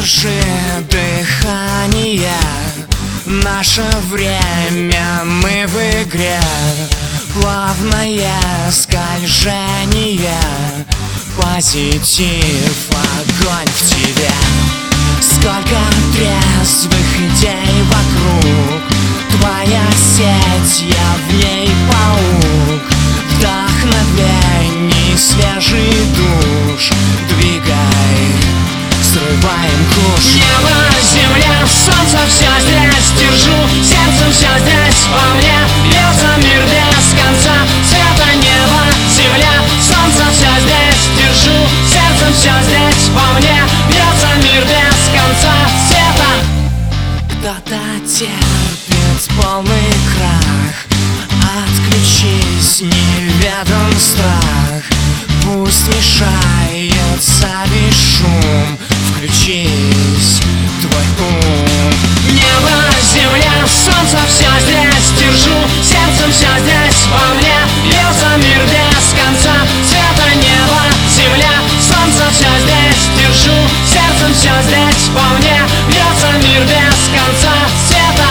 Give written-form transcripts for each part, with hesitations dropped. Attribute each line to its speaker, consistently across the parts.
Speaker 1: Задержи дыхание, наше время, мы в игре. Плавное скольжение, позитив, огонь в тебе. Сколько трезвых идей вокруг, твоя сеть, я в ней паук. Вдохновений, свежий душ, двигай, срываем куш.
Speaker 2: Небо, земля, солнце, все здесь держу. Сердцем все здесь во мне, бьется мир без конца. Света, небо, земля, солнце, все здесь держу. Сердцем все здесь во мне, бьется мир без конца. Света.
Speaker 1: Кто-то терпит полный крах, отключись, неведом страх. Пусть мешается весь шум, включись, твой ум.
Speaker 2: Небо, земля, солнце, все здесь держу. Сердцем все здесь во мне, бьется мир без конца. Света, небо, земля, солнце, все здесь держу. Сердцем все здесь во мне, бьется мир без конца. Света.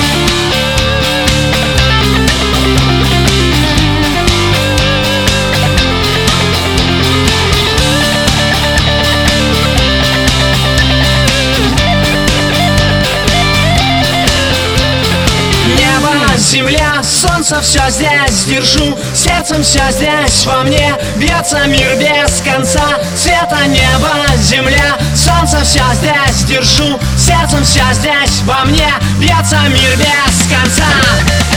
Speaker 2: Земля, солнце, все здесь держу. Сердцем все здесь во мне, бьется мир без конца. Света, небо, земля, солнце, все здесь держу. Сердцем все здесь во мне, бьется мир без конца.